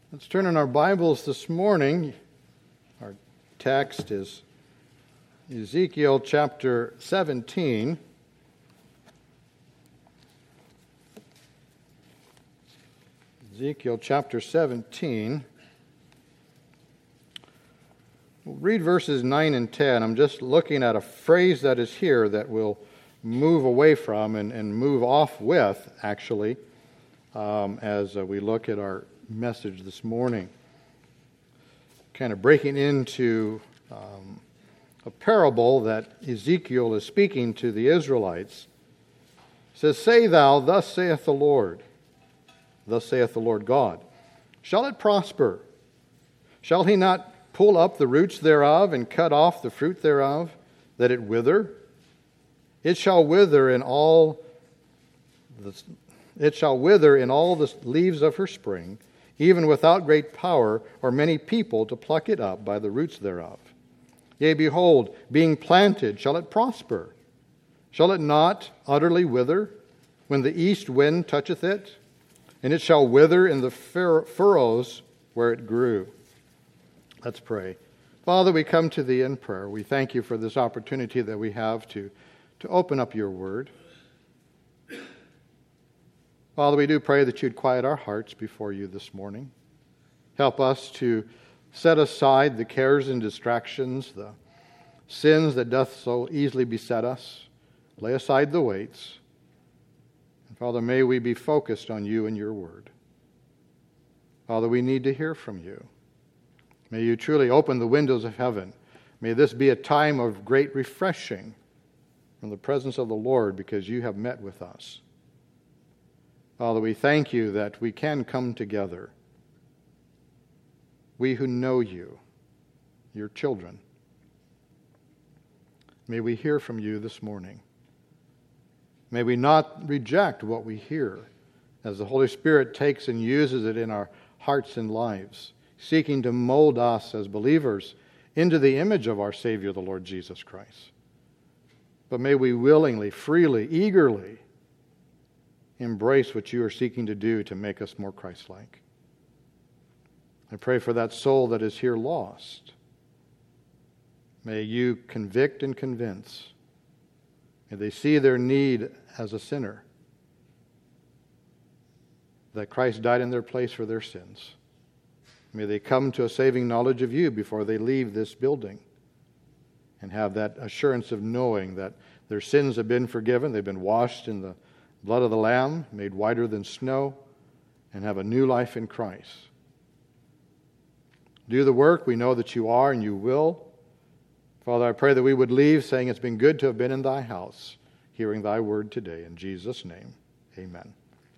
Let's turn in our Bibles this morning. Our text is Ezekiel chapter 17. Ezekiel chapter 17. We'll read verses 9 and 10. I'm just looking at a phrase that is here that we'll move away from and move off with, actually, as we look at our message this morning. Kind of breaking into a parable that Ezekiel is speaking to the Israelites. It says, "Say thou, thus saith the Lord God, shall it prosper? Shall he not pull up the roots thereof and cut off the fruit thereof, that it wither? It shall wither in all the leaves of her spring, even without great power or many people to pluck it up by the roots thereof. Yea, behold, being planted, shall it prosper? Shall it not utterly wither when the east wind toucheth it? And it shall wither in the furrows where it grew." Let's pray. Father, we come to Thee in prayer. We thank You for this opportunity that we have to open up Your Word. Father, we do pray that You'd quiet our hearts before You this morning. Help us to set aside the cares and distractions, the sins that doth so easily beset us. Lay aside the weights. And Father, may we be focused on You and Your Word. Father, we need to hear from You. May You truly open the windows of heaven. May this be a time of great refreshing from the presence of the Lord, because You have met with us. Father, we thank You that we can come together. We who know You, Your children. May we hear from You this morning. May we not reject what we hear, as the Holy Spirit takes and uses it in our hearts and lives, seeking to mold us as believers into the image of our Savior, the Lord Jesus Christ. But may we willingly, freely, eagerly embrace what You are seeking to do to make us more Christ-like. I pray for that soul that is here lost. May You convict and convince. May they see their need as a sinner, that Christ died in their place for their sins. May they come to a saving knowledge of You before they leave this building, and have that assurance of knowing that their sins have been forgiven, they've been washed in the blood of the Lamb, made whiter than snow, and have a new life in Christ. Do the work we know that You are and You will. Father, I pray that we would leave saying it's been good to have been in Thy house, hearing Thy word today. In Jesus' name, amen.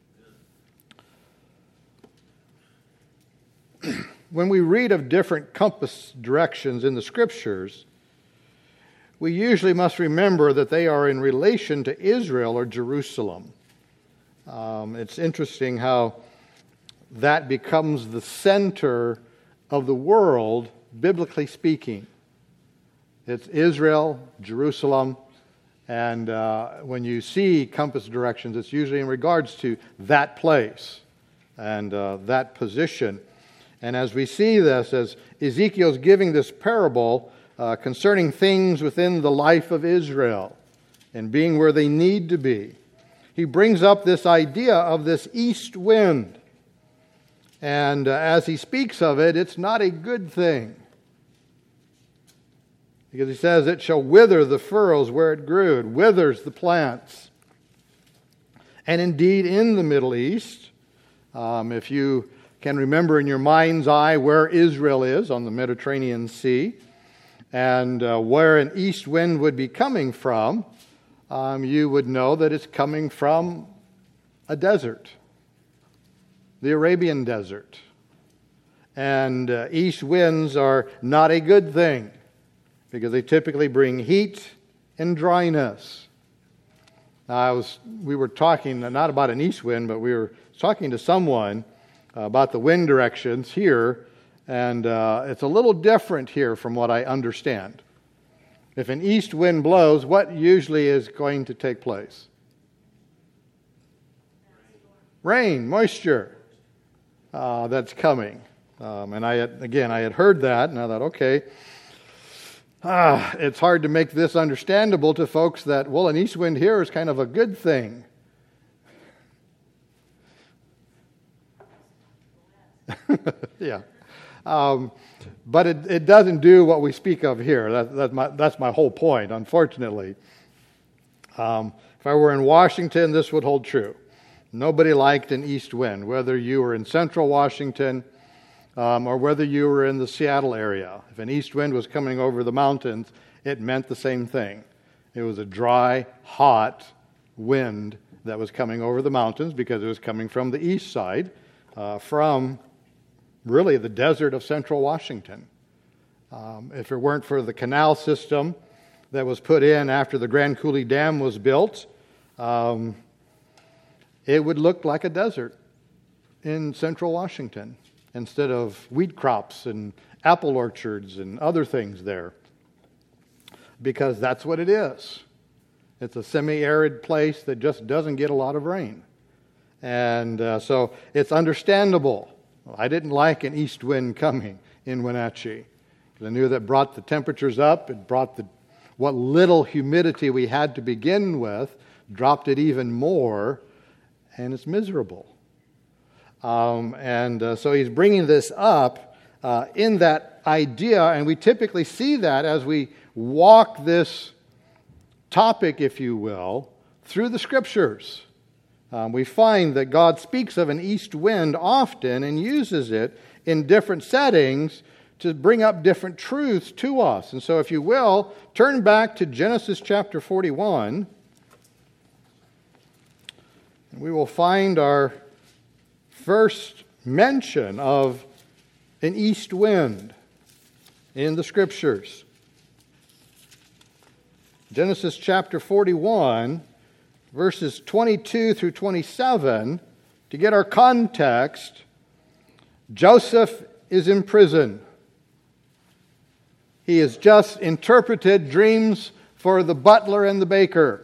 When we read of different compass directions in the Scriptures, we usually must remember that they are in relation to Israel or Jerusalem. It's interesting how that becomes the center of the world, biblically speaking. It's Israel, Jerusalem, and when you see compass directions, it's usually in regards to that place and that position. And as we see this, as Ezekiel's giving this parable concerning things within the life of Israel and being where they need to be, he brings up this idea of this east wind. And as he speaks of it, it's not a good thing. Because he says, it shall wither the furrows where it grew. It withers the plants. And indeed, in the Middle East, if you can remember in your mind's eye where Israel is on the Mediterranean Sea, and where an east wind would be coming from, you would know that it's coming from a desert, the Arabian desert. And east winds are not a good thing, because they typically bring heat and dryness. Now, we were talking not about an east wind, but we were talking to someone about the wind directions here, and it's a little different here from what I understand. If an east wind blows, what usually is going to take place? Rain, moisture that's coming. And I had heard that, and I thought, okay, it's hard to make this understandable to folks that, well, an east wind here is kind of a good thing. Yeah. But it doesn't do what we speak of here. That's my whole point, unfortunately. If I were in Washington, this would hold true. Nobody liked an east wind, whether you were in central Washington or whether you were in the Seattle area. If an east wind was coming over the mountains, it meant the same thing. It was a dry, hot wind that was coming over the mountains because it was coming from the east side, from really the desert of central Washington. If it weren't for the canal system that was put in after the Grand Coulee Dam was built, it would look like a desert in central Washington instead of wheat crops and apple orchards and other things there, because that's what it is. It's a semi-arid place that just doesn't get a lot of rain. And so it's understandable. I didn't like an east wind coming in Wenatchee. I knew that brought the temperatures up. It brought what little humidity we had to begin with, dropped it even more, and it's miserable. So he's bringing this up in that idea, and we typically see that as we walk this topic, if you will, through the Scriptures. We find that God speaks of an east wind often and uses it in different settings to bring up different truths to us. And so if you will, turn back to Genesis chapter 41. And we will find our first mention of an east wind in the Scriptures. Genesis chapter 41, verses 22 through 27. To get our context, Joseph is in prison. He has just interpreted dreams for the butler and the baker.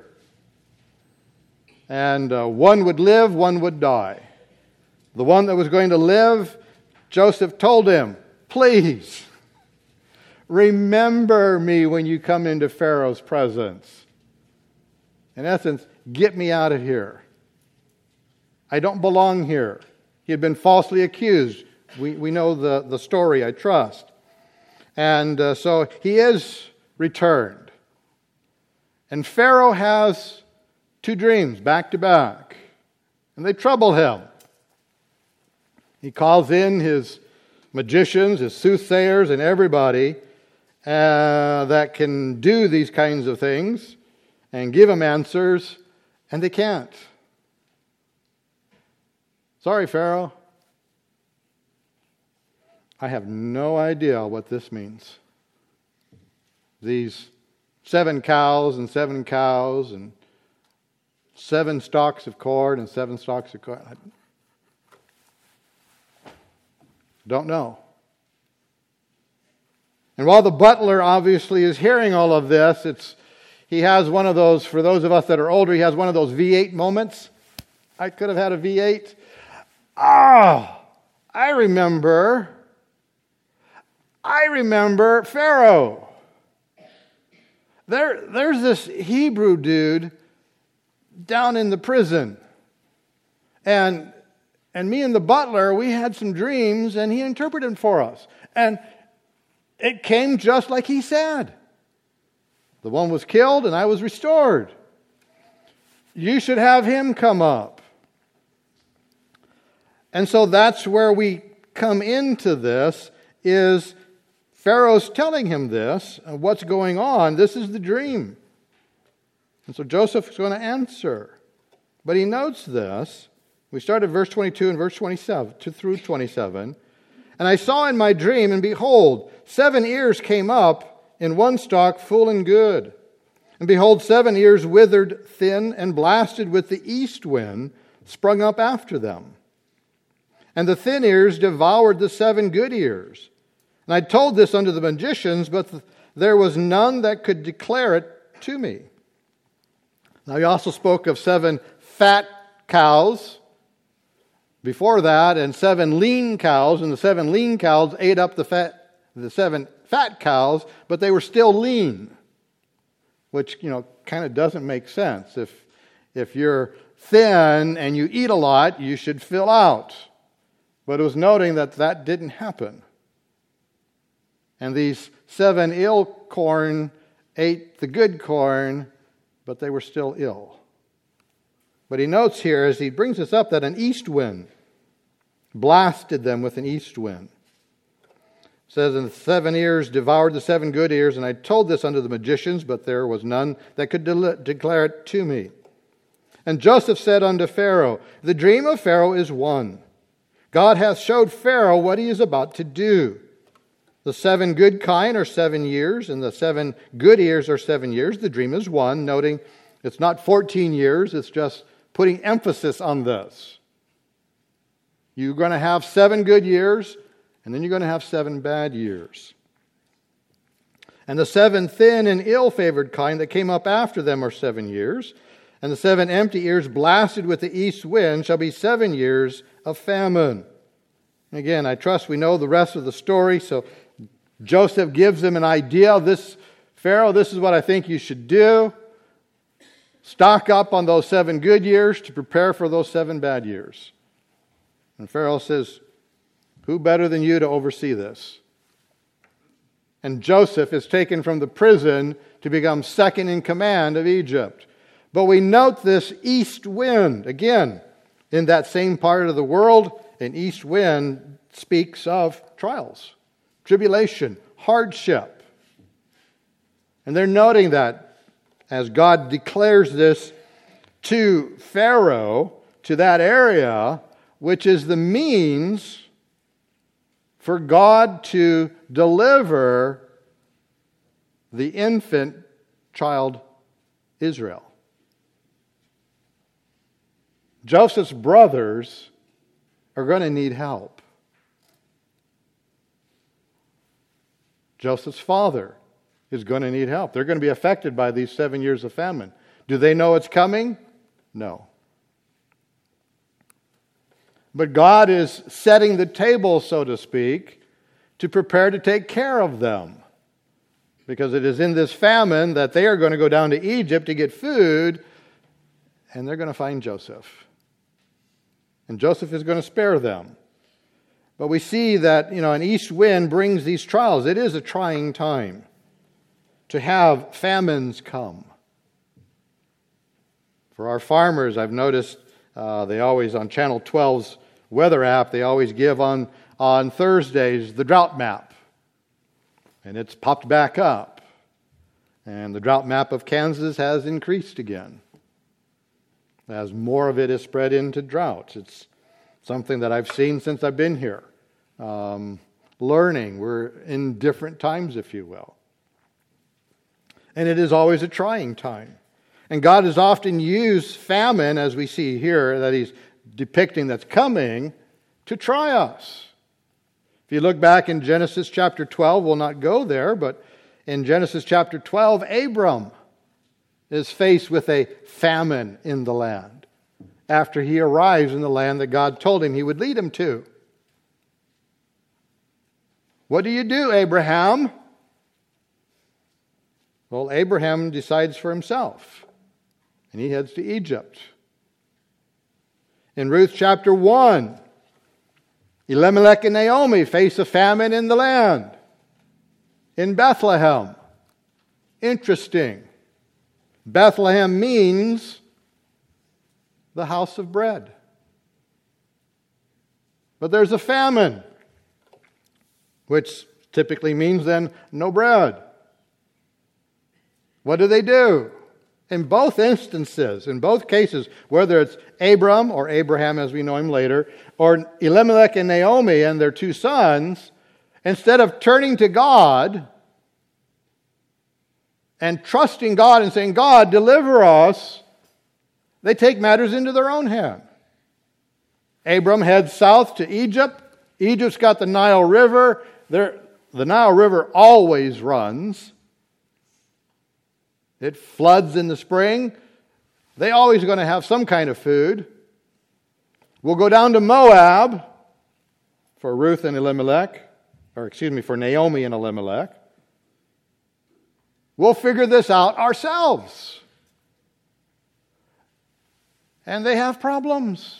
And one would live, one would die. The one that was going to live, Joseph told him, please, remember me when you come into Pharaoh's presence. In essence, get me out of here. I don't belong here. He had been falsely accused. We know the story, I trust. And so he is returned. And Pharaoh has two dreams back to back. And they trouble him. He calls in his magicians, his soothsayers, and everybody that can do these kinds of things and give him answers, and they can't. Sorry, Pharaoh. I have no idea what this means. These 7 cows and 7 cows and 7 stalks of corn and 7 stalks of corn. I don't know. And while the butler obviously is hearing all of this, he has one of those, for those of us that are older, he has one of those V8 moments. I could have had a V8. I remember Pharaoh. There's this Hebrew dude down in the prison. And me and the butler, we had some dreams, and he interpreted them for us. And it came just like he said. The one was killed, and I was restored. You should have him come up. And so that's where we come into this, is Pharaoh's telling him this, what's going on. This is the dream. And so Joseph's going to answer. But he notes this. We start at verse 22 and verse 27 through 27. And I saw in my dream, and behold, 7 ears came up in one stalk full and good. And behold, 7 ears withered thin and blasted with the east wind sprung up after them. And the thin ears devoured the 7 good ears. And I told this unto the magicians, but there was none that could declare it to me. Now he also spoke of 7 fat cows before that, and 7 lean cows, and the 7 lean cows ate up the 7 fat cows, but they were still lean, which, kind of doesn't make sense. If you're thin and you eat a lot, you should fill out. But it was noting that didn't happen. And these 7 ill corn ate the good corn, but they were still ill. But he notes here, as he brings this up, that an east wind blasted them with an east wind. It says, and the 7 ears devoured the 7 good ears, and I told this unto the magicians, but there was none that could declare it to me. And Joseph said unto Pharaoh, the dream of Pharaoh is one. God hath showed Pharaoh what he is about to do. The 7 good kine are 7 years, and the 7 good ears are 7 years. The dream is one, noting it's not 14 years, it's just putting emphasis on this. You're going to have 7 good years, and then you're going to have 7 bad years. And the 7 thin and ill-favored kine that came up after them are 7 years, and the 7 empty ears blasted with the east wind shall be 7 years of famine. Again, I trust we know the rest of the story, so Joseph gives them an idea of this. Pharaoh, this is what I think you should do. Stock up on those 7 good years to prepare for those 7 bad years. And Pharaoh says, who better than you to oversee this? And Joseph is taken from the prison to become second in command of Egypt. But we note this east wind. Again, in that same part of the world, an east wind speaks of trials, tribulation, hardship. And they're noting that as God declares this to Pharaoh, to that area, which is the means for God to deliver the infant child Israel. Joseph's brothers are going to need help. Joseph's father is going to need help. They're going to be affected by these 7 years of famine. Do they know it's coming? No. But God is setting the table, so to speak, to prepare to take care of them. Because it is in this famine that they are going to go down to Egypt to get food, and they're going to find Joseph. And Joseph is going to spare them. But we see that, an east wind brings these trials. It is a trying time to have famines come. For our farmers, I've noticed they always, on Channel 12's weather app, they always give on Thursdays the drought map. And it's popped back up. And the drought map of Kansas has increased again, as more of it is spread into droughts. It's something that I've seen since I've been here. Learning. We're in different times, if you will. And it is always a trying time. And God has often used famine, as we see here, that He's depicting that's coming, to try us. If you look back in Genesis chapter 12, we'll not go there, but in Genesis chapter 12, Abram is faced with a famine in the land after he arrives in the land that God told him He would lead him to. What do you do, Abraham? Well, Abraham decides for himself, and he heads to Egypt. In Ruth chapter 1, Elimelech and Naomi face a famine in the land, in Bethlehem. Interesting. Bethlehem means the house of bread. But there's a famine, which typically means then no bread. What do? In both instances, in both cases, whether it's Abram or Abraham as we know him later, or Elimelech and Naomi and their 2 sons, instead of turning to God and trusting God and saying, God, deliver us, they take matters into their own hand. Abram heads south to Egypt. Egypt's got the Nile River. The Nile River always runs. It floods in the spring. They always going to have some kind of food. We'll go down to Moab for Ruth and Elimelech, for Naomi and Elimelech. We'll figure this out ourselves. And they have problems.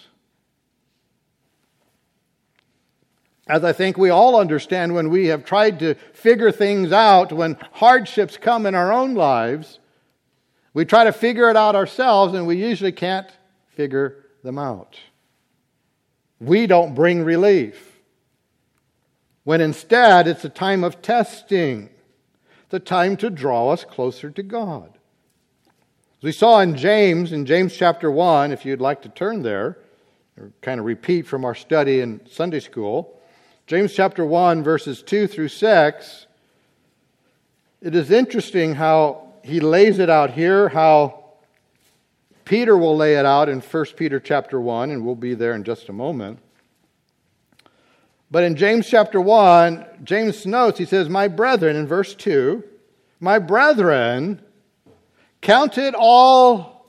As I think we all understand, when we have tried to figure things out, when hardships come in our own lives, we try to figure it out ourselves, and we usually can't figure them out. We don't bring relief. When instead, it's a time of testing. It's a time to draw us closer to God. As we saw in James chapter 1, if you'd like to turn there, or kind of repeat from our study in Sunday school, James chapter 1, verses 2 through 6, it is interesting how he lays it out here, how Peter will lay it out in 1 Peter chapter 1, and we'll be there in just a moment. But in James chapter 1, James notes, he says, "My brethren," in verse 2, "My brethren, count it all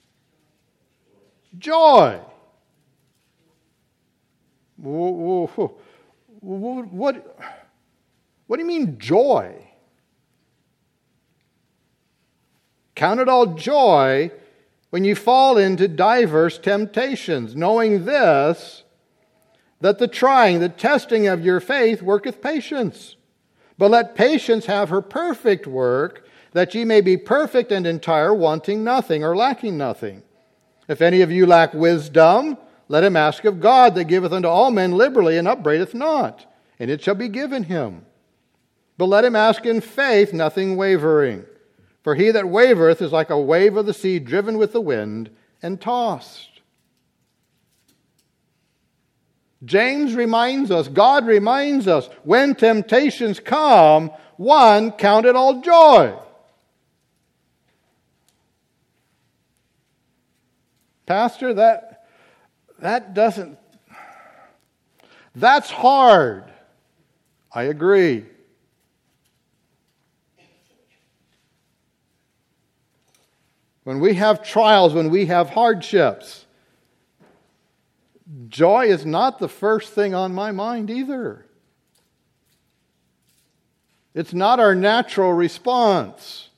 joy." What do you mean joy? Count it all joy when you fall into diverse temptations, knowing this, that the trying, the testing of your faith worketh patience. But let patience have her perfect work, that ye may be perfect and entire, wanting nothing or lacking nothing. If any of you lack wisdom, let him ask of God, that giveth unto all men liberally, and upbraideth not, and it shall be given him. But let him ask in faith, nothing wavering. For he that wavereth is like a wave of the sea, driven with the wind and tossed. James reminds us, God reminds us, when temptations come, one, count it all joy. Pastor, that doesn't... That's hard. I agree. When we have trials, when we have hardships, joy is not the first thing on my mind either. It's not our natural response.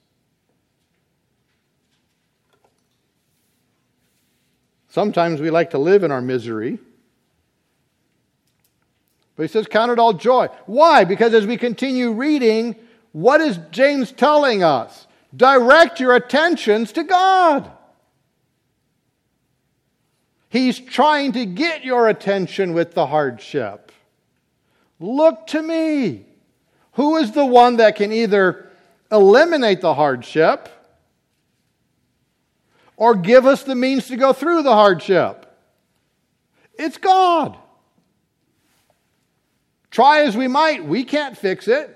Sometimes we like to live in our misery. But he says, count it all joy. Why? Because as we continue reading, what is James telling us? Direct your attentions to God. He's trying to get your attention with the hardship. Look to me. Who is the one that can either eliminate the hardship or give us the means to go through the hardship? It's God. Try as we might, we can't fix it.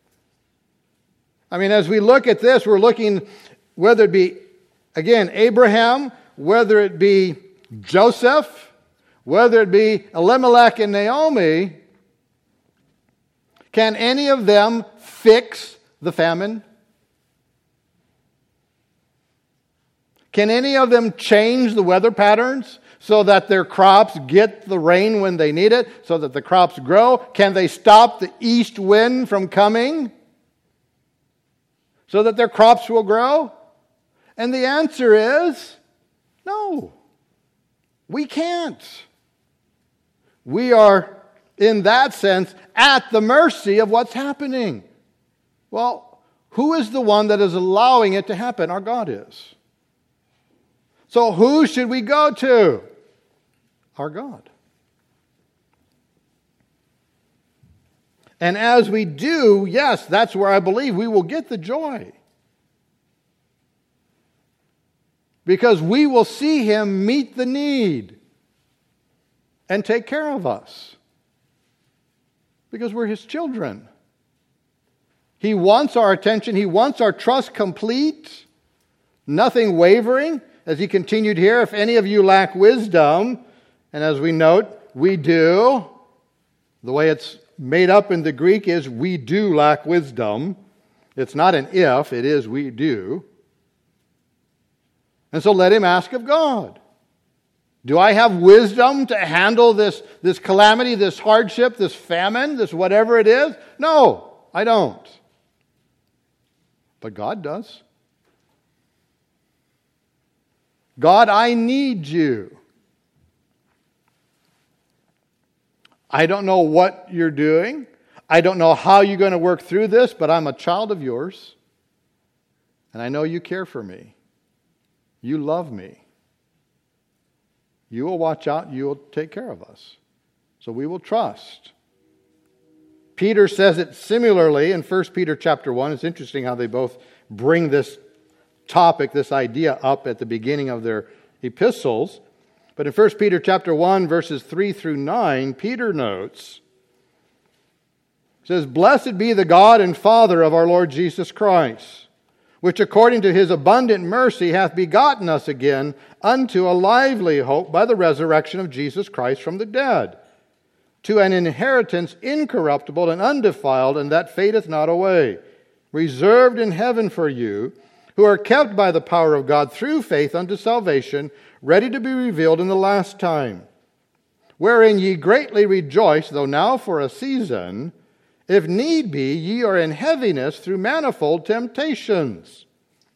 I mean, as we look at this, we're looking, whether it be, again, Abraham, whether it be Joseph, whether it be Elimelech and Naomi, can any of them fix the famine? Can any of them change the weather patterns so that their crops get the rain when they need it, so that the crops grow? Can they stop the east wind from coming so that their crops will grow? And the answer is no. We can't. We are, in that sense, at the mercy of what's happening. Well, who is the one that is allowing it to happen? Our God is. So who should we go to? Our God. And as we do, yes, that's where I believe we will get the joy. Because we will see Him meet the need and take care of us. Because we're His children. He wants our attention. He wants our trust complete. Nothing wavering. As He continued here, if any of you lack wisdom, and as we note, we do. The way it's made up in the Greek is we do lack wisdom. It's not an if, it is we do. And so let him ask of God. Do I have wisdom to handle this calamity, this hardship, this famine, this whatever it is? No, I don't. But God does. God, I need you. I don't know what you're doing. I don't know how you're going to work through this, but I'm a child of yours. And I know you care for me. You love me. You will watch out. You will take care of us. So we will trust. Peter says it similarly in 1 Peter chapter 1. It's interesting how they both bring this topic, this idea up at the beginning of their epistles. But in 1 Peter chapter 1, verses 3 through 9, Peter notes, says, "Blessed be the God and Father of our Lord Jesus Christ, which according to his abundant mercy hath begotten us again unto a lively hope by the resurrection of Jesus Christ from the dead, to an inheritance incorruptible and undefiled, and that fadeth not away, reserved in heaven for you, who are kept by the power of God through faith unto salvation, ready to be revealed in the last time, wherein ye greatly rejoice, though now for a season, if need be, ye are in heaviness through manifold temptations."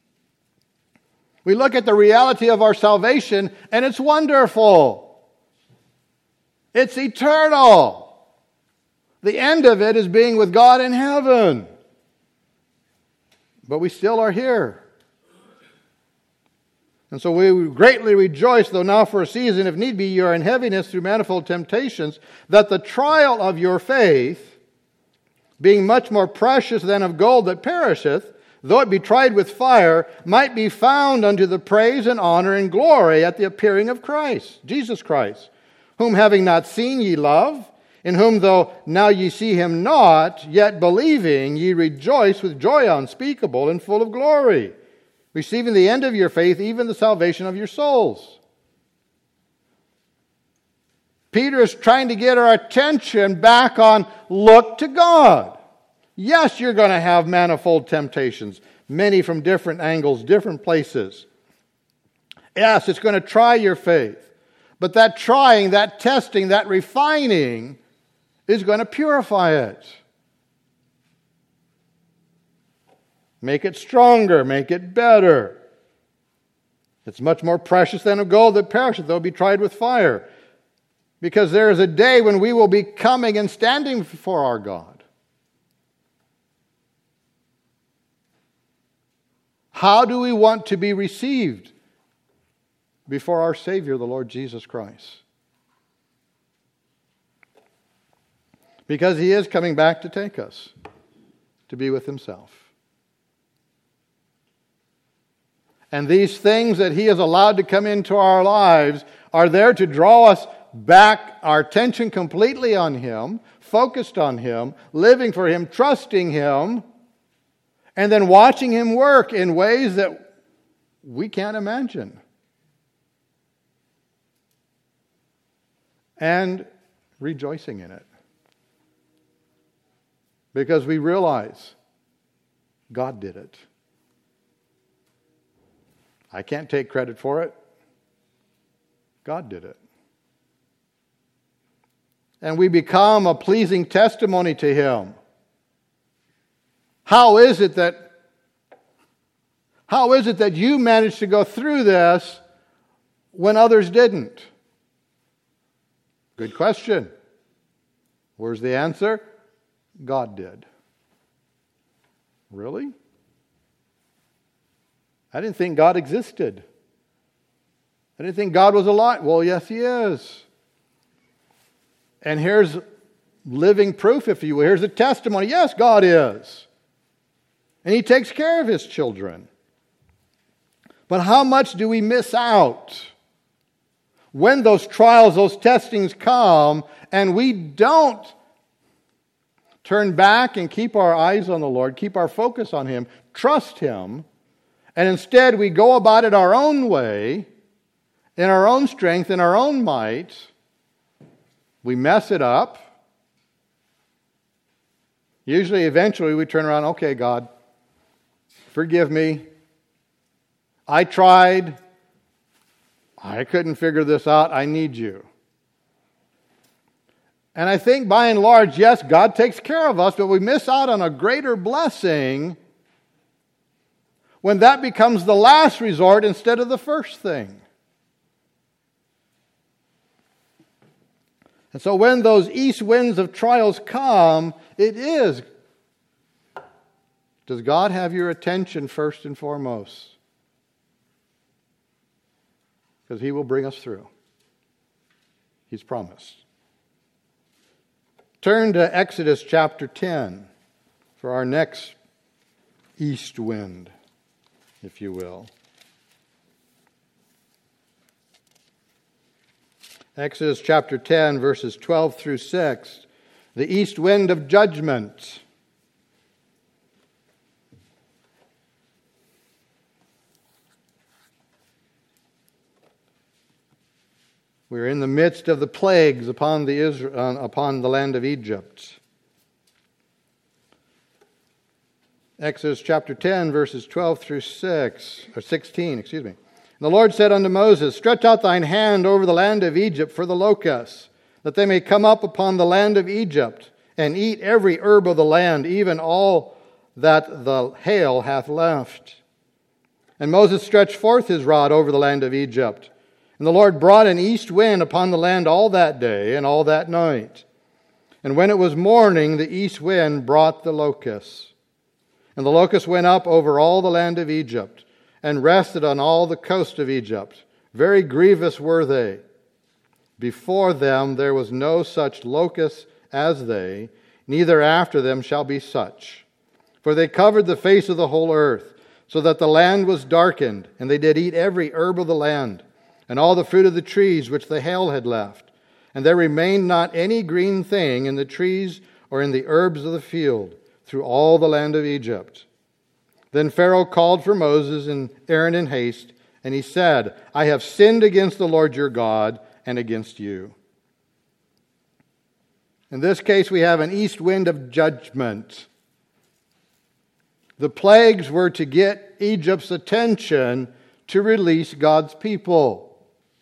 We look at the reality of our salvation, and it's wonderful. It's eternal. The end of it is being with God in heaven. But we still are here. And so we greatly rejoice, though now for a season, if need be, you are in heaviness through manifold temptations, that the trial of your faith, being much more precious than of gold that perisheth, though it be tried with fire, might be found unto the praise and honor and glory at the appearing of Christ, Jesus Christ, whom having not seen ye love, in whom though now ye see him not, yet believing ye rejoice with joy unspeakable and full of glory, receiving the end of your faith, even the salvation of your souls. Peter is trying to get our attention back on, look to God. Yes, you're going to have manifold temptations, many from different angles, different places. Yes, it's going to try your faith. But that trying, that testing, that refining is going to purify it. Make it stronger, make it better. It's much more precious than of gold that perisheth, though it be tried with fire. Because there is a day when we will be coming and standing before our God. How do we want to be received before our Savior, the Lord Jesus Christ? Because He is coming back to take us to be with Himself. And these things that He has allowed to come into our lives are there to draw us back, our attention completely on Him, focused on Him, living for Him, trusting Him, and then watching Him work in ways that we can't imagine. And rejoicing in it. Because we realize God did it. I can't take credit for it. God did it. And we become a pleasing testimony to Him. How is it that you managed to go through this when others didn't? Good question. Where's the answer? God did. Really? I didn't think God existed. I didn't think God was alive. Well, yes, He is. And here's living proof, if you will. Here's a testimony. Yes, God is. And He takes care of His children. But how much do we miss out when those trials, those testings come, and we don't turn back and keep our eyes on the Lord, keep our focus on Him, trust Him, and instead we go about it our own way, in our own strength, in our own might. We mess it up. Usually, eventually, we turn around, okay, God, forgive me. I tried. I couldn't figure this out. I need you. And I think by and large, yes, God takes care of us, but we miss out on a greater blessing when that becomes the last resort instead of the first thing. And so when those east winds of trials come, it is, does God have your attention first and foremost? Because He will bring us through. He's promised. Turn to Exodus chapter 10 for our next east wind, if you will. Exodus chapter 10, verses 12 through 6. The east wind of judgment. We're in the midst of the plagues upon the land of Egypt. Exodus chapter 10, verses 12 through 16. And the Lord said unto Moses, Stretch out thine hand over the land of Egypt for the locusts, that they may come up upon the land of Egypt, and eat every herb of the land, even all that the hail hath left. And Moses stretched forth his rod over the land of Egypt. And the Lord brought an east wind upon the land all that day and all that night. And when it was morning, the east wind brought the locusts. And the locusts went up over all the land of Egypt, and rested on all the coast of Egypt. Very grievous were they. Before them there was no such locust as they, neither after them shall be such. For they covered the face of the whole earth, so that the land was darkened, and they did eat every herb of the land, and all the fruit of the trees which the hail had left. And there remained not any green thing in the trees or in the herbs of the field through all the land of Egypt. Then Pharaoh called for Moses and Aaron in haste, and he said, I have sinned against the Lord your God and against you. In this case, we have an east wind of judgment. The plagues were to get Egypt's attention to release God's people.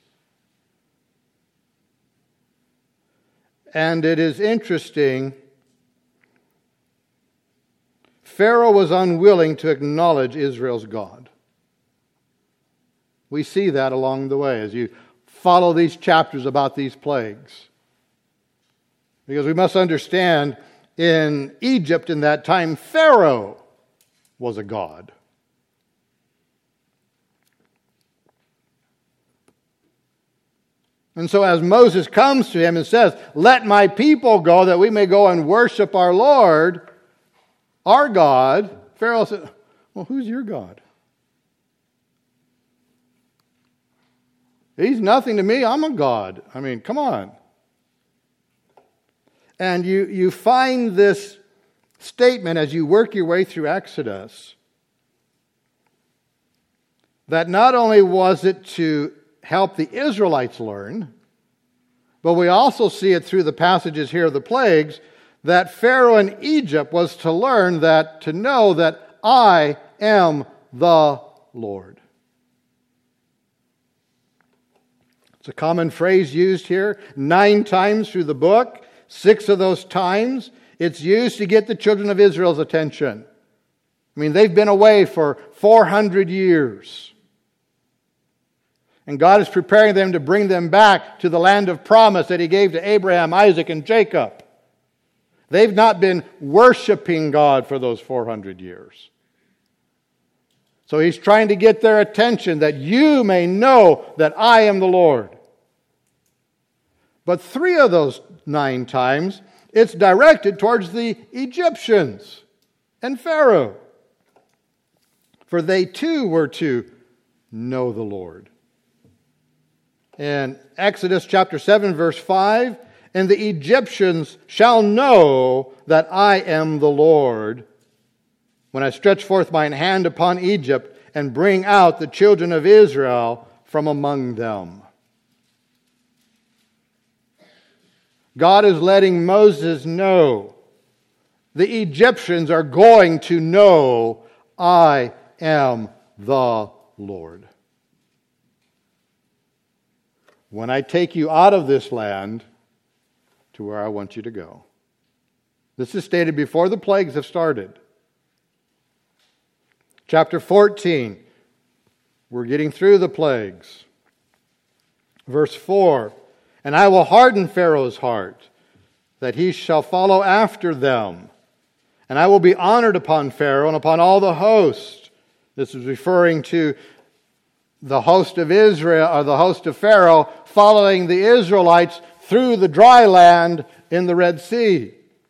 And it is interesting, Pharaoh was unwilling to acknowledge Israel's God. We see that along the way as you follow these chapters about these plagues. Because we must understand, in Egypt in that time, Pharaoh was a god. And so as Moses comes to him and says, let my people go that we may go and worship our Lord, our God, Pharaoh said, well, who's your God? He's nothing to me. I'm a god. I mean, come on. And you find this statement as you work your way through Exodus that not only was it to help the Israelites learn, but we also see it through the passages here of the plagues that Pharaoh in Egypt was to learn that, to know that I am the Lord. It's a common phrase used here 9 times through the book. 6 of those times, it's used to get the children of Israel's attention. I mean, they've been away for 400 years. And God is preparing them to bring them back to the land of promise that He gave to Abraham, Isaac, and Jacob. They've not been worshiping God for those 400 years. So He's trying to get their attention that you may know that I am the Lord. But 3 of those 9 times, it's directed towards the Egyptians and Pharaoh. For they too were to know the Lord. In Exodus chapter 7, verse 5, and the Egyptians shall know that I am the Lord when I stretch forth mine hand upon Egypt and bring out the children of Israel from among them. God is letting Moses know the Egyptians are going to know I am the Lord. when I take you out of this land to where I want you to go. This is stated before the plagues have started. Chapter 14, we're getting through the plagues. Verse 4, and I will harden Pharaoh's heart, that he shall follow after them. And I will be honored upon Pharaoh and upon all the host. This is referring to the host of Israel, or the host of Pharaoh, following the Israelites through the dry land in the Red Sea.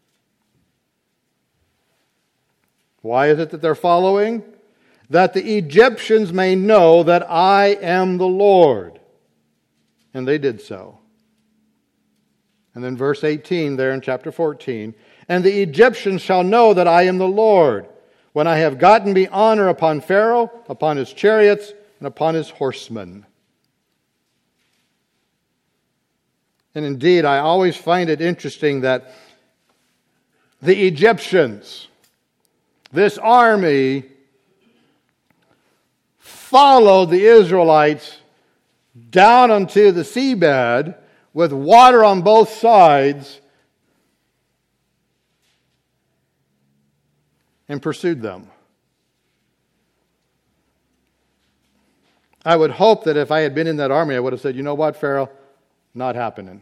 Why is it that they're following? That the Egyptians may know that I am the Lord. And they did so. And then verse 18 there in chapter 14, and the Egyptians shall know that I am the Lord, when I have gotten me honor upon Pharaoh, upon his chariots, and upon his horsemen. And indeed, I always find it interesting that the Egyptians, this army, followed the Israelites down onto the seabed with water on both sides and pursued them. I would hope that if I had been in that army, I would have said, you know what, Pharaoh? Not happening.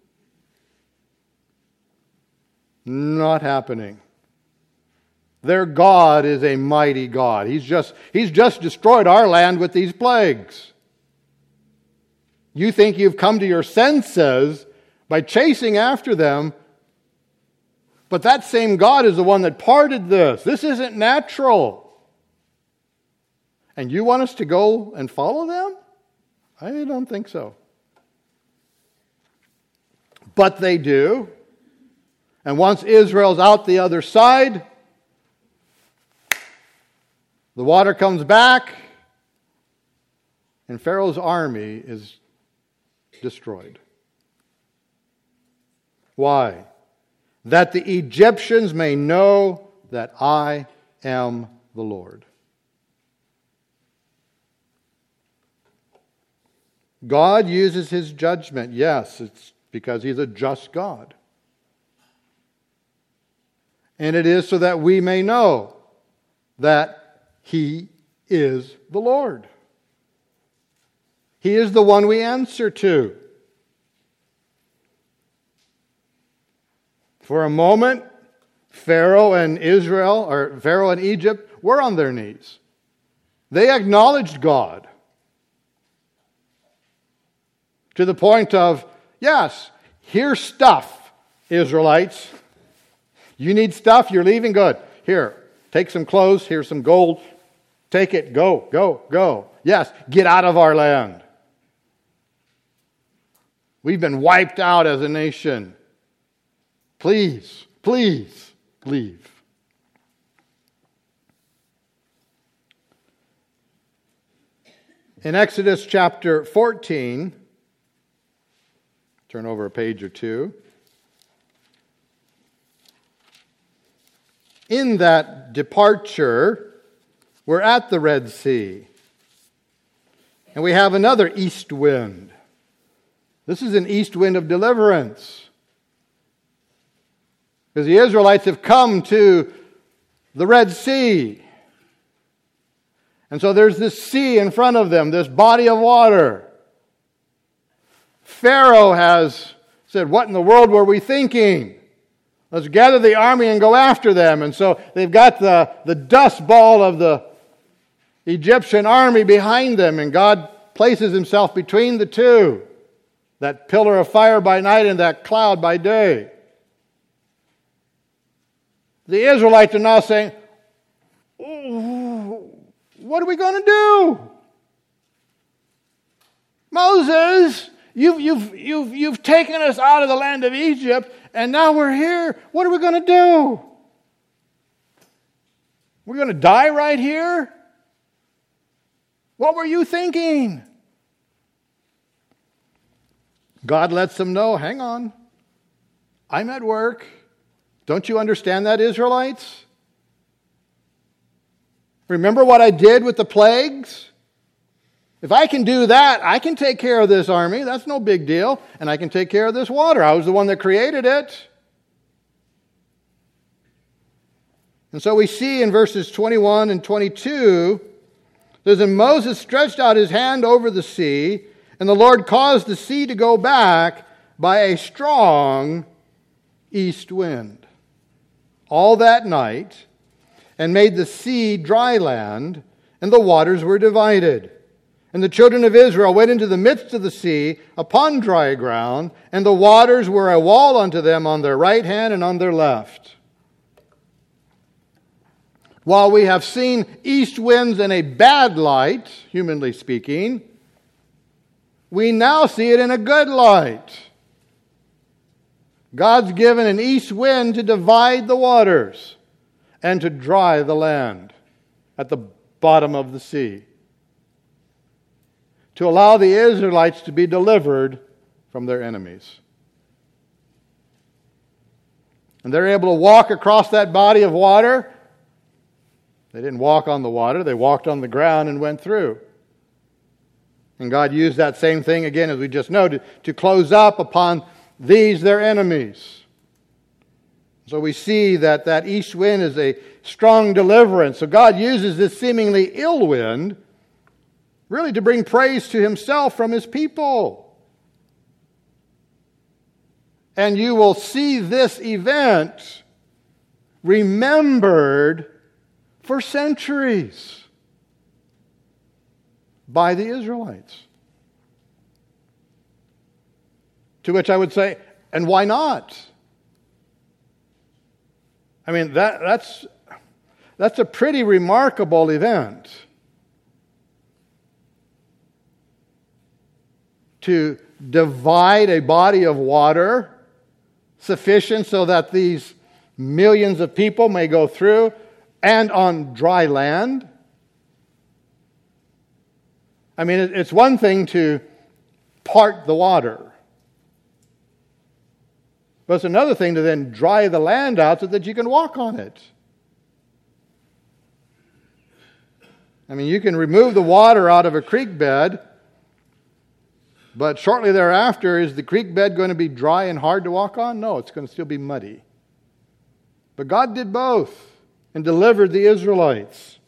Not happening. Their God is a mighty God. He's just destroyed our land with these plagues. You think you've come to your senses by chasing after them, but that same God is the one that parted this. This isn't natural. And you want us to go and follow them? I don't think so. But they do. And once Israel's out the other side, the water comes back, and Pharaoh's army is destroyed. Why? That the Egyptians may know that I am the Lord. God uses his judgment. Yes, it's because he's a just God. And it is so that we may know that he is the Lord. He is the one we answer to. For a moment, Pharaoh and Egypt were on their knees. They acknowledged God. To the point of, yes, here's stuff, Israelites. You need stuff, you're leaving? Good. Here, take some clothes, here's some gold. Take it, go, go, go. Yes, get out of our land. We've been wiped out as a nation. Please, please leave. In Exodus chapter 14, turn over a page or two. In that departure, we're at the Red Sea. And we have another east wind. This is an east wind of deliverance. Because the Israelites have come to the Red Sea. And so there's this sea in front of them, this body of water. Pharaoh has said, what in the world were we thinking? Let's gather the army and go after them. And so they've got the dust ball of the Egyptian army behind them, and God places himself between the two. That pillar of fire by night and that cloud by day. The Israelites are now saying, oh, what are we going to do? Moses, you've taken us out of the land of Egypt, and now we're here. What are we going to do? We're going to die right here? What were you thinking? God lets them know, hang on, I'm at work. Don't you understand that, Israelites? Remember what I did with the plagues? If I can do that, I can take care of this army. That's no big deal. And I can take care of this water. I was the one that created it. And so we see in verses 21 and 22, there's and Moses stretched out his hand over the sea, and the Lord caused the sea to go back by a strong east wind all that night, and made the sea dry land, and the waters were divided. And the children of Israel went into the midst of the sea upon dry ground, and the waters were a wall unto them on their right hand and on their left. While we have seen east winds in a bad light, humanly speaking, we now see it in a good light. God's given an east wind to divide the waters and to dry the land at the bottom of the sea, to allow the Israelites to be delivered from their enemies. And they're able to walk across that body of water. They didn't walk on the water, they walked on the ground and went through. And God used that same thing again, as we just noted, to close up upon these, their enemies. So we see that east wind is a strong deliverance. So God uses this seemingly ill wind really to bring praise to himself from his people. And you will see this event remembered for centuries by the Israelites. To which I would say, and why not? I mean, that's a pretty remarkable event. To divide a body of water sufficient so that these millions of people may go through, and on dry land. I mean, it's one thing to part the water, but it's another thing to then dry the land out so that you can walk on it. I mean, you can remove the water out of a creek bed, but shortly thereafter, is the creek bed going to be dry and hard to walk on? No, it's going to still be muddy. But God did both and delivered the Israelites.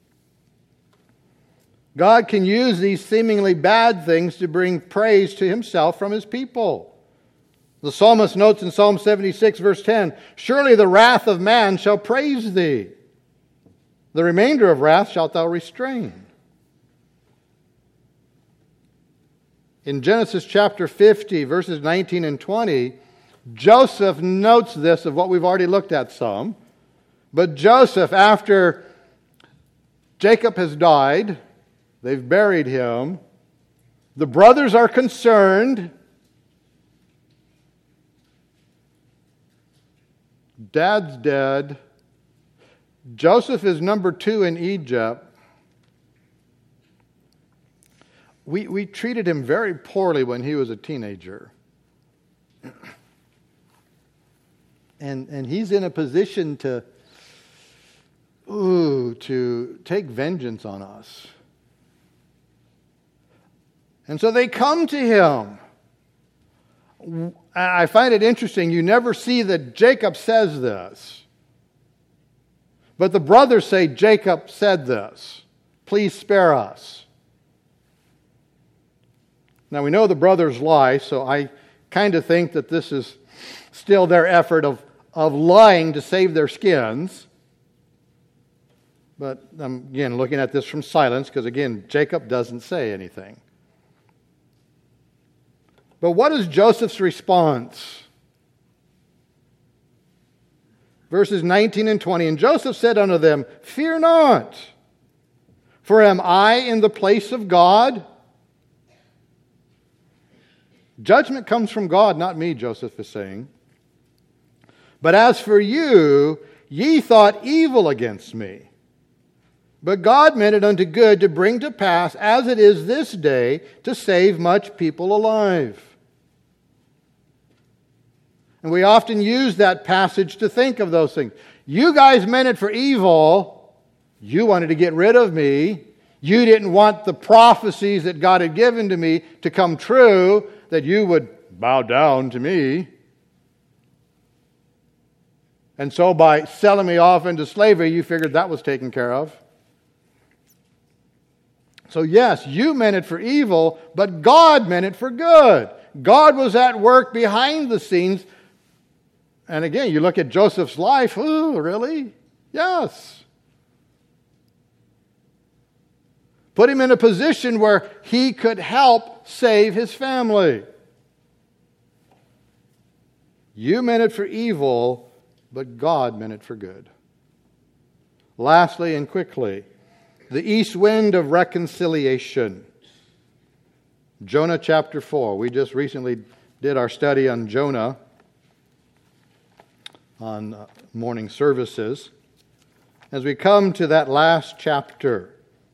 God can use these seemingly bad things to bring praise to himself from his people. The psalmist notes in Psalm 76, verse 10, "Surely the wrath of man shall praise thee. The remainder of wrath shalt thou restrain." In Genesis chapter 50, verses 19 and 20, Joseph notes this of what we've already looked at some. But Joseph, after Jacob has died, they've buried him, the brothers are concerned. Dad's dead. Joseph is number 2 in Egypt. We treated him very poorly when he was a teenager. And he's in a position to take vengeance on us. And so they come to him. I find it interesting. You never see that Jacob says this. But the brothers say, Jacob said this. Please spare us. Now we know the brothers lie, so I kind of think that this is still their effort of lying to save their skins. But I'm, again, looking at this from silence, because, again, Jacob doesn't say anything. But what is Joseph's response? Verses 19 and 20, "And Joseph said unto them, Fear not, for am I in the place of God?" Judgment comes from God, not me, Joseph is saying. "But as for you, ye thought evil against me. But God meant it unto good to bring to pass, as it is this day, to save much people alive." And we often use that passage to think of those things. You guys meant it for evil. You wanted to get rid of me. You didn't want the prophecies that God had given to me to come true, that you would bow down to me. And so by selling me off into slavery, you figured that was taken care of. So yes, you meant it for evil, but God meant it for good. God was at work behind the scenes. And again, you look at Joseph's life. Oh, really? Yes. Put him in a position where he could help save his family. You meant it for evil, but God meant it for good. Lastly and quickly, the east wind of reconciliation. Jonah chapter 4. We just recently did our study on Jonah on morning services. As we come to that last chapter,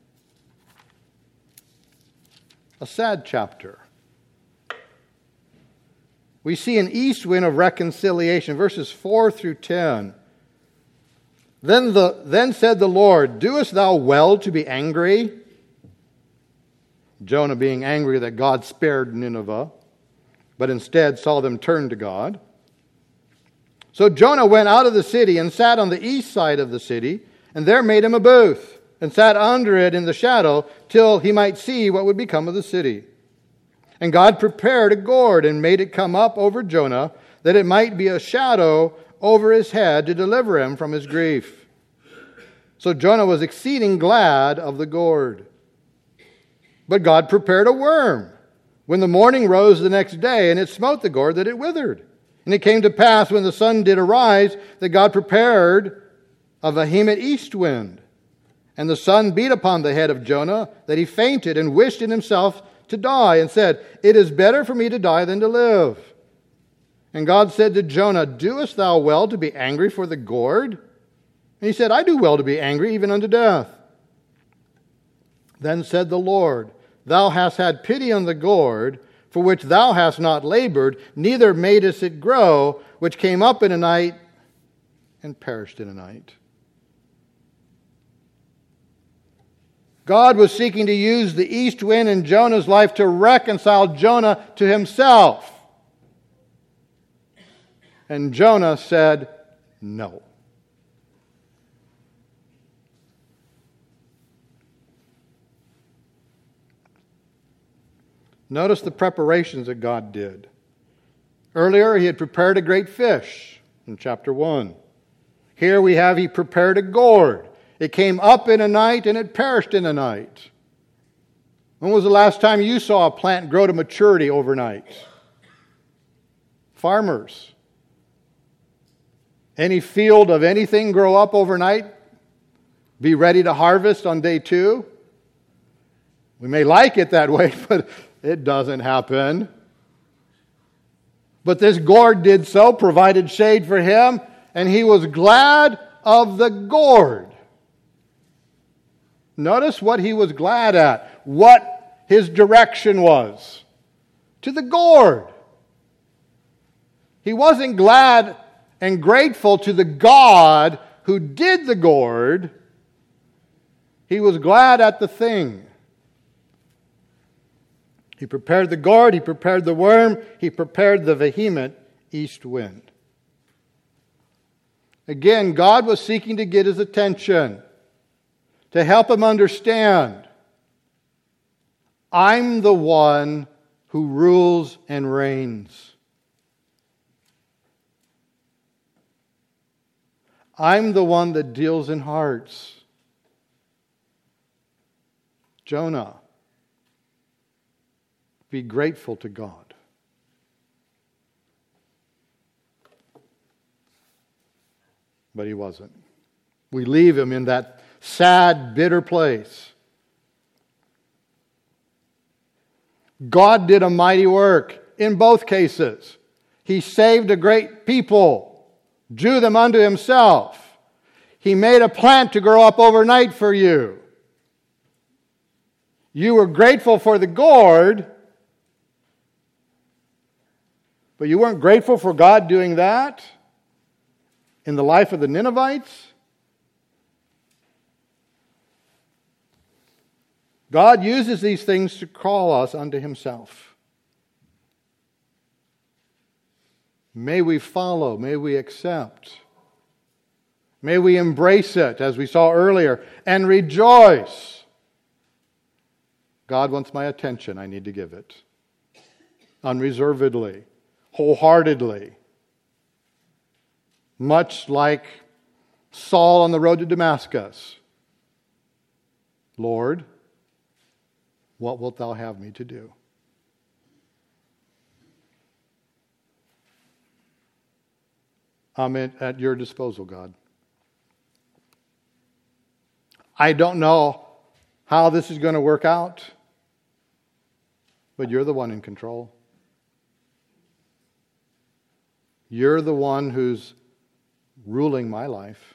a sad chapter, we see an east wind of reconciliation, verses 4 through 10. Then said the Lord, doest thou well to be angry? Jonah being angry that God spared Nineveh, but instead saw them turn to God. So Jonah went out of the city and sat on the east side of the city, and there made him a booth, and sat under it in the shadow, till he might see what would become of the city. And God prepared a gourd, and made it come up over Jonah, that it might be a shadow over his head to deliver him from his grief. So Jonah was exceeding glad of the gourd. But God prepared a worm, when the morning rose the next day, and it smote the gourd that it withered. And it came to pass, when the sun did arise, that God prepared a vehement east wind. And the sun beat upon the head of Jonah, that he fainted and wished in himself to die, and said, it is better for me to die than to live. And God said to Jonah, doest thou well to be angry for the gourd? And he said, I do well to be angry, even unto death. Then said the Lord, thou hast had pity on the gourd, for which thou hast not labored, neither madest it grow, which came up in a night and perished in a night. God was seeking to use the east wind in Jonah's life to reconcile Jonah to himself. And Jonah said, no. Notice the preparations that God did. Earlier, he had prepared a great fish in chapter 1. Here we have he prepared a gourd. It came up in a night and it perished in a night. When was the last time you saw a plant grow to maturity overnight? Farmers. Any field of anything grow up overnight? Be ready to harvest on day 2? We may like it that way, but it doesn't happen. But this gourd did so, provided shade for him, and he was glad of the gourd. Notice what he was glad at, what his direction was. To the gourd. He wasn't glad and grateful to the God who did the gourd. He was glad at the thing. He prepared the gourd, he prepared the worm, he prepared the vehement east wind. Again, God was seeking to get his attention, to help him understand, I'm the one who rules and reigns. I'm the one that deals in hearts. Jonah, be grateful to God. But he wasn't. We leave him in that sad, bitter place. God did a mighty work in both cases. He saved a great people, drew them unto himself. He made a plant to grow up overnight for you. You were grateful for the gourd, but you weren't grateful for God doing that in the life of the Ninevites? God uses these things to call us unto Himself. May we follow, may we accept, may we embrace it, as we saw earlier, and rejoice. God wants my attention, I need to give it. Unreservedly, wholeheartedly. Much like Saul on the road to Damascus. Lord, what wilt thou have me to do? I'm at your disposal, God. I don't know how this is going to work out, but you're the one in control. You're the one who's ruling my life.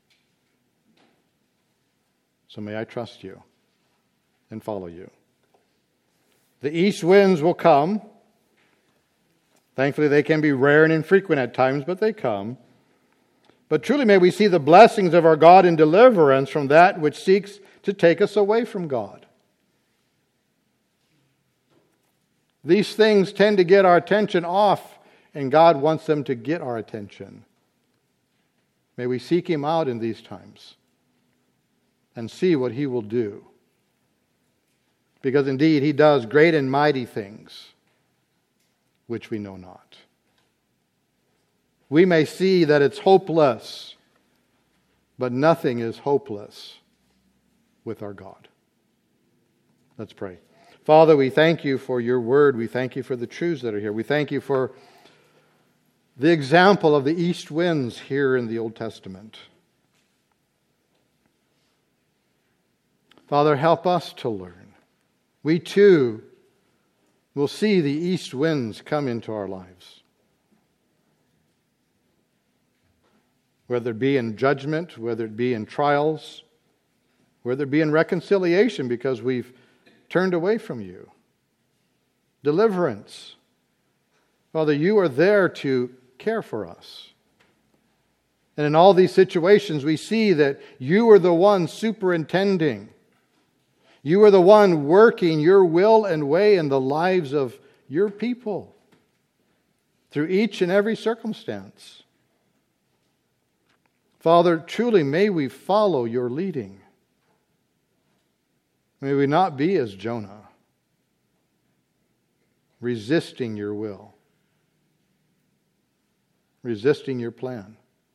So may I trust you and follow you. The east winds will come. Thankfully, they can be rare and infrequent at times, but they come. But truly may we see the blessings of our God in deliverance from that which seeks to take us away from God. These things tend to get our attention off, and God wants them to get our attention. May we seek Him out in these times and see what He will do. Because indeed, He does great and mighty things which we know not. We may see that it's hopeless, but nothing is hopeless with our God. Let's pray. Father, we thank you for your word. We thank you for the truths that are here. We thank you for the example of the east winds here in the Old Testament. Father, help us to learn. We too will see the east winds come into our lives. Whether it be in judgment, whether it be in trials, whether it be in reconciliation because we've turned away from you. Deliverance. Father, you are there to care for us. And in all these situations, we see that you are the one superintending. You are the one working your will and way in the lives of your people through each and every circumstance. Father, truly may we follow your leading. May we not be as Jonah, resisting your will, resisting your plan,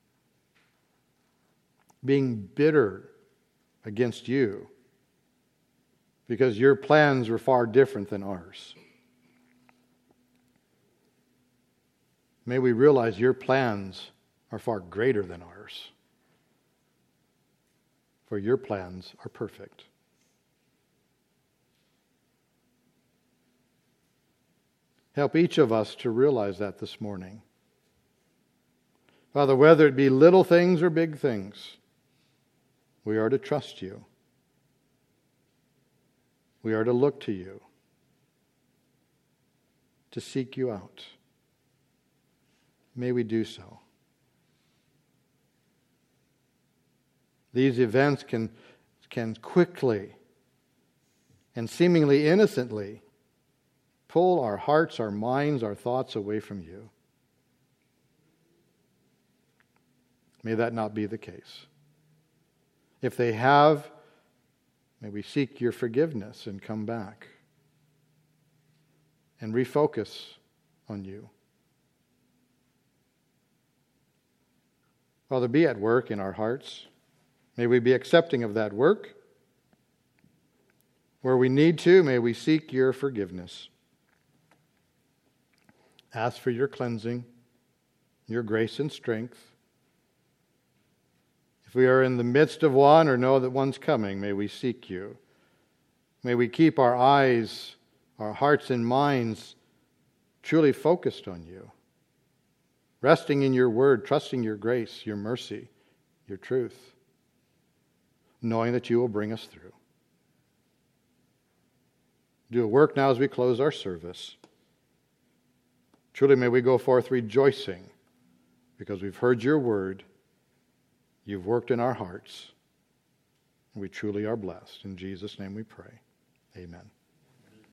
being bitter against you because your plans were far different than ours. May we realize your plans are far greater than ours, for your plans are perfect. Help each of us to realize that this morning. Father, whether it be little things or big things, we are to trust you. We are to look to you, to seek you out. May we do so. These events can quickly and seemingly innocently pull our hearts, our minds, our thoughts away from you. May that not be the case. If they have, may we seek your forgiveness and come back and refocus on you. Father, be at work in our hearts. May we be accepting of that work. Where we need to, may we seek your forgiveness. Ask for your cleansing, your grace and strength. If we are in the midst of one or know that one's coming, may we seek you. May we keep our eyes, our hearts and minds truly focused on you. Resting in your word, trusting your grace, your mercy, your truth. Knowing that you will bring us through. Do a work now as we close our service. Truly may we go forth rejoicing because we've heard your word. You've worked in our hearts. And we truly are blessed. In Jesus' name we pray. Amen.